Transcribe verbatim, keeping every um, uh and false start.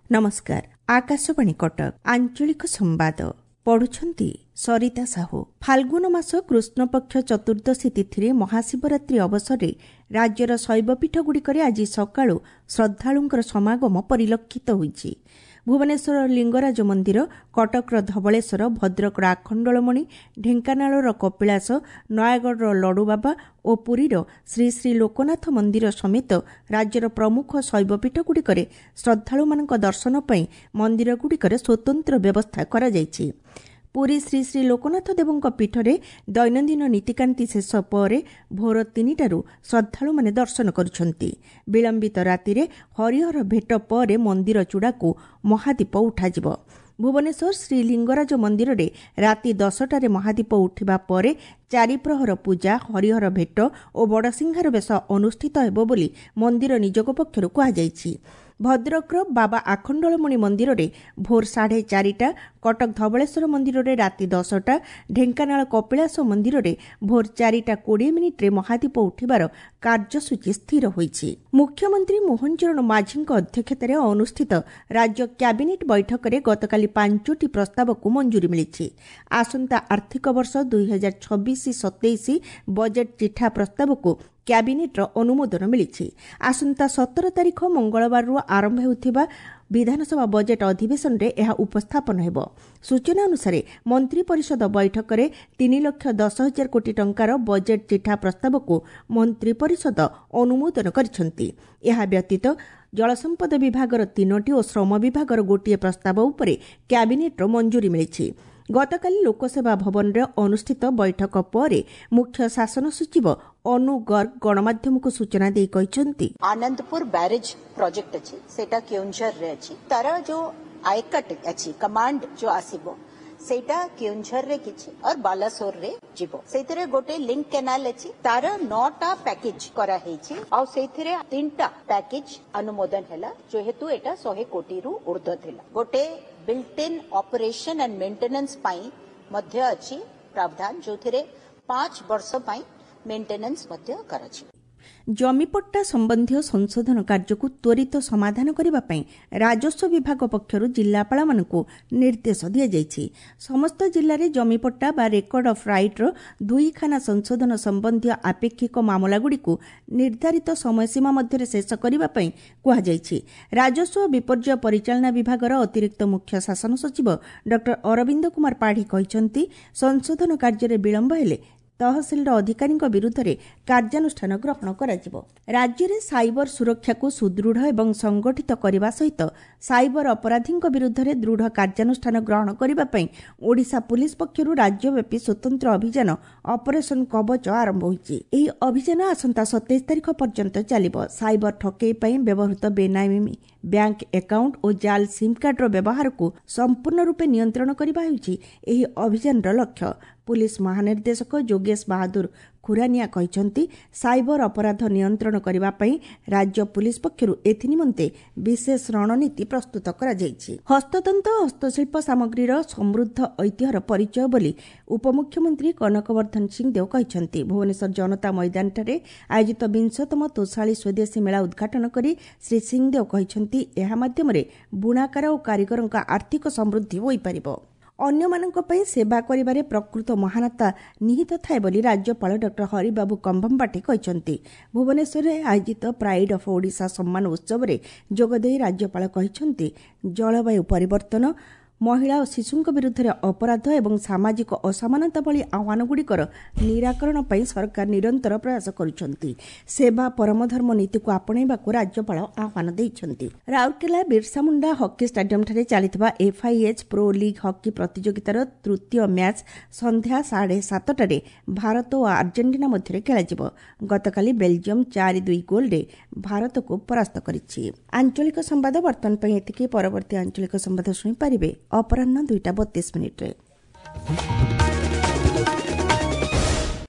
नमस्कार। आकाशवाणी कटक आंचलिक संवाद पढ़ुछंती सरिता साहू। फाल्गुन मास कृष्णपक्ष चतुर्दशी तिथि महाशिवरात्रि अवसर में राज्यर शैवपीठगुड़िक आज सकाळु श्रद्धालुंकर समागम परिलक्षित होईछि। भुवनेश्वर लिंगराज मंदिर, कटकर धवलेश्वर, भद्रकर आखंडलमणि, ढेंकानालर कपिलास, नयागढ़ लडुबाबा और पुरीर श्री श्री लोकनाथ मंदिर समेत राज्यर प्रमुख शैवपीठगुड़िक श्रद्धालुमानक दर्शन पई मंदिरगुड़िक स्वतंत्र व्यवस्था करा जायछि। पुरी श्री श्री लोकनाथ देवଙ୍କ पीठरे दैनन्दिन नीतिकांति शेष पर भोर तीनिटारू श्रद्धालु माने दर्शन करुछंती। विलंबित रातिरे हरिहर भेट पर मंदिर चूड़ाकू महादीप उठाजिब। भुवनेश्वर श्री लिंगराज मंदिर रे राति दसटारे महादीप उठिबा परे चारि प्रहर पूजा, हरिहर भेट और बड़सिंहार बेश अनुष्ठित हेबो बोली मंदिर निजोग पक्षरु कहा जायछि। भद्रकर बाबा आखंडलमणि मंदिर रे भोर साढ़े चारिटा, कटक धवलेश्वर मंदिर रे राति दसटा, ढेंकानाल कपिलास मंदिर रे भोर चारिटा कोड़े मिनिट रे महादीप उठिबार कार्यसूची स्थिर होईछि। मुख्यमंत्री मोहन चरण माझी अध्यक्षतार अनुष्ठित राज्य कैबिनेट बैठक में गतकाली पांचटी प्रस्ताव को मंजूरी मिली। आसंता आर्थिक वर्ष दुई हजार छब्बीस सतैश बजेट चिठा प्रस्ताव को कैबिनेट अनुमोदन मिली। आसंता सतर तारीख मंगलवार आरंभ होउथिबा विधानसभा बजेट अधिवेशन रे यह उपस्थापन हेबो। सूचना अनुसार मंत्री परिषद बैठक में तीन लाख दस हजार कोटी टंकार बजेट चिठा प्रस्ताव को मंत्री परिषद अनुमोदन करिसेंती। यह व्यतीत जलसंपद विभागर तीनोटी और श्रम विभागर गोटे प्रस्ताव उपरे कैबिनेट मंजूरी मिली। गतकाली लोकसेवा भवन रे अनुष्ठित बैठक पर मुख्य शासन सचिव अनु गर्ग गणमाध्यम को सूचना दे कहिसेंती आनंदपुर बैरेज प्रोजेक्ट अछि सेटा केउंझर रे अछि तार जो आयकट अछि कमांड जो आसीबो सेटा केउंझर रे किछि और बालासोर रे जिवो। सेथिरे गोटे लिंक कैनाल अछि तार नौटा पैकेज करा हेछि और सेथिरे तीनटा पैकेज अनुमोदन हैला जो हेतु एटा सौ कोटी रु ऊर्ध्व थिला। गोटे built in operation and maintenance पाई मध्य अछि प्रावधान जो थिरे पांच वर्ष पाई मेंटेनेंस मध्य कराछि। जमीपट्टा संबंधी संशोधन कार्य को त्वरित समाधान करने राजस्व विभाग पक्षर जिलापाल मानक निर्देश दि जाइछि। समस्त जिले में जमीपट्टा बा रेकर्ड ऑफ राइट रो दुई खाना संशोधन संबंधी आपेक्षिक मामलागुड़ी को निर्धारित समयसीमा मध्य शेष करने कहा जाइछि। राजस्व विपर्यय परिचालना विभागर अतिरिक्त मुख्य शासन सचिव डॉ अरविंद कुमार पाढ़ी कहते संशोधन कार्य विलंब हेले तहसिल अधिकारी विरुद्ध में कार्यानुष्ठान ग्रहण कराजिबो। राज्य में साइबर सुरक्षा को सुदृढ़ एवं संगठित करने सहित साइबर अपराधी विरुद्ध में दृढ़ कार्यानुष्ठान ग्रहण करने ओडिशा पुलिस पक्षरु राज्यव्यापी स्वतंत्र अभियान ऑपरेशन कवच आरंभ होईछि। एही अभियान आसंता सत्ताईस तारीख पर्यंत चलिबो। साइबर ठकेई पई व्यवहृत बेनामी बैंक अकाउंट और जाल सिम कार्ड रो व्यवहार को संपूर्ण रूपे नियंत्रण करबा हेउछि एही अभियान रो लक्ष्य। पुलिस महानिर्देशक जोगेश बहादुर खुरानिया कहते साइबर अपराध नियंत्रण करने पई राज्य पुलिस पक्षरु एथि निमंते विशेष रणनीति प्रस्तुत करा जायछि। हस्ततंत हस्तशिल्प सामग्री समृद्ध ऐतिह्यर परिचय बोली उपमुख्यमंत्री कनकवर्धन सिंहदेव कहते। भुवनेश्वर जनता मैदान ठारे आयोजित विंशतम तोषाली स्वदेशी मेला उद्घाटन करी श्री सिंहदेव कहते एहा माध्यमरे बुणाकार और कारीगर आर्थिक समृद्धि होई परिबो। अन्यमानंक पई सेवा करिबारे प्रकृत महानता निहित थाए बोली राज्यपाल डॉ हरिबाबू कंभमपाटी कहते। भुवनेश्वर आयोजित प्राइड ऑफ ओडिशा सम्मान उत्सव रे जोगदेई राज्यपाल कहते जलवायु परिवर्तन, महिला और शिशुंक विरुद्ध अपराध एवं सामाजिक असमानता भली आह्वानगुड़िकर निराकरण पई सरकार निरंतर प्रयास करुछंती। सेवा परमधर्म नीति को आपणैबा को राज्यपाल आह्वान दैछंती। राउरकेला बिरसा मुंडा हॉकी स्टेडियम ठारे चलिथिबा एफआईएच प्रो लीग हॉकी प्रतियोगितार तृतीय मैच संध्या साढ़े सातटारे भारत और अर्जेंटीना मध्य खेलाजिबो। गतकाली बेल्जियम चार दुई गोल रे भारत को परास्त करिछि। आंचलिक संवाद वर्तमान पई एतिकी। परवर्ती आंचलिक संवाद सुनि पारिबे अपराह्न दुईटा बत्तीस मिनिट रे।